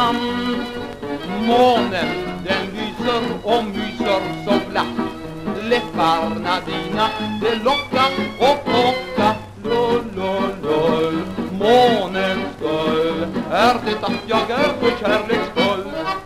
man. Månen den lyser och myser så glatt. Läpparna dina det lockar och pockar. Lull, lull, lull. Månens skull är det att jag är så kärleksfull.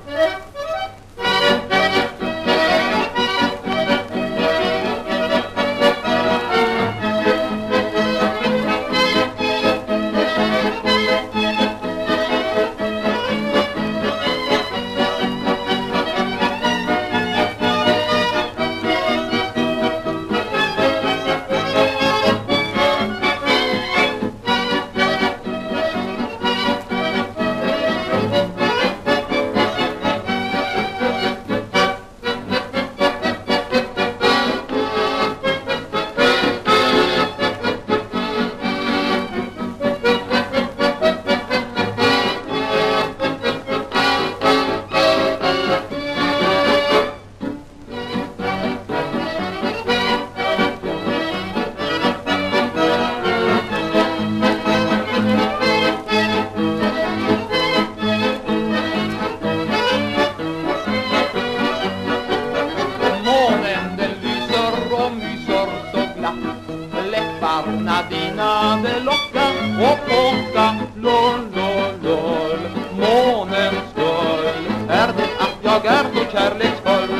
Läpparna dina det lockar och pockar. Lull, lull, lull. Månens skull är det att jag är så kärleksfull.